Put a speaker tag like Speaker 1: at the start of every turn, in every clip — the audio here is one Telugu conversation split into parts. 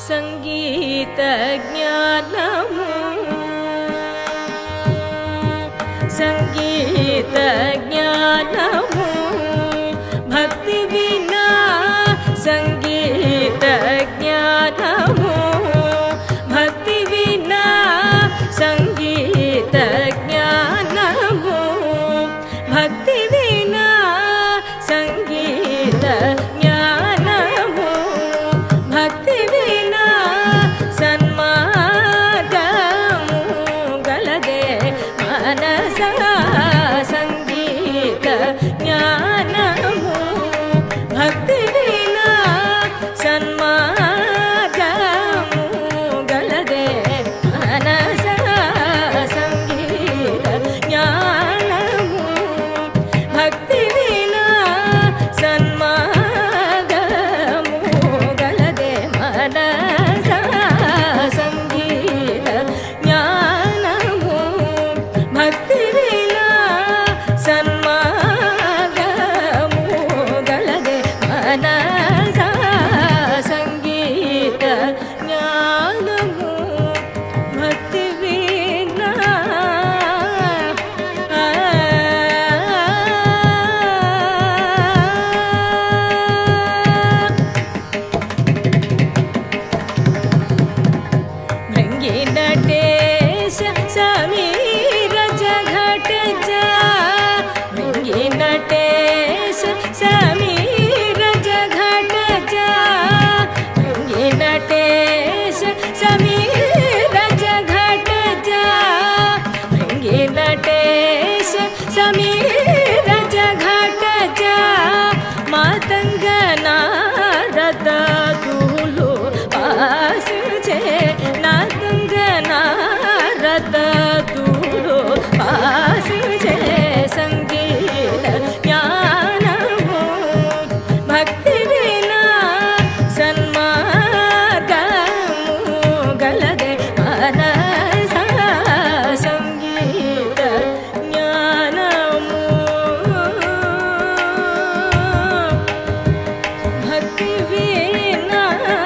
Speaker 1: సంగీత జ్ఞానము సంగీత జ్ఞానము భక్తి వినా సంగీత జ్ఞానము భక్తి వినా సంగీత జ్ఞానము భక్తి వినా సంగీత జ్ఞానము భక్తి వినా సన్మార్గము గలదే మనస సంగీత జ్ఞానము భక్తి వినా సన్మార్గము గలదే మనస సంగీత జ్ఞానము భక్తి వినా సన్మార్గము గలదే మనస సంగీత జ్ఞానము భక్తి వినా సన్మార్గము గలదే మనస సంగీత జ్ఞానము భక్తి వినా भृंगिनटेश समीर जघट जा भृंगिनटेश समीर जघट जा भृंगिनटेश समीर जघट जा भृंगिनटेश समीर जघट जा मातंग नारद दूलो पास छे नातंग नारद दूलो पास छे संगीत ज्ञानमु भक्ति विना सन्मार्गमु गलदे मनस संगीत ज्ञानमु भक्ति विना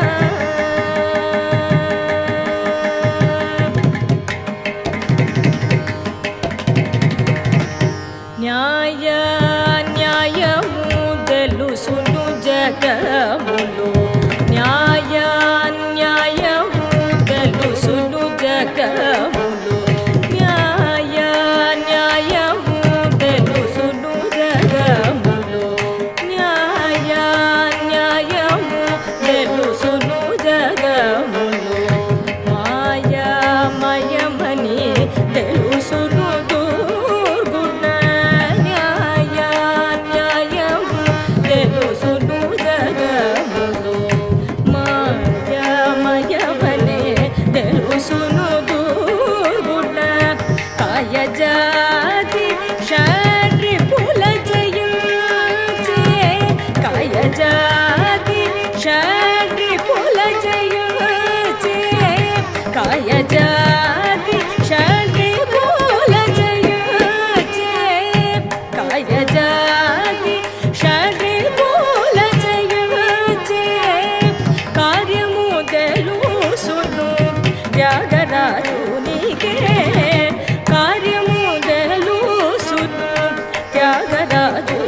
Speaker 1: न्याय न्यायमु తెలుసును జగములో న్యాయ న్యాయము తెలుసును జగములో న్యాయ న్యాయము తెలుసును జగములో న్యాయ న్యాయము తెలుసును జగములో మాయా మయమని తెలుసును దుర్గుణ న్యాయ న్యాయము తెలుసును జగములో మాయా మయమని తెలుసును దుర్గుణ కాయ జాతి షడ్రిపుల జయించే కాయ జాతి షడ్రిపుల జయించే కాయ జాతి షడ్రిపుల జయించే కాయ జాతి షడ్రిపుల జయించే కార్యము తెలుసును త్యాగరాజునికే కార్యము తెలుసును త్యాగరాజు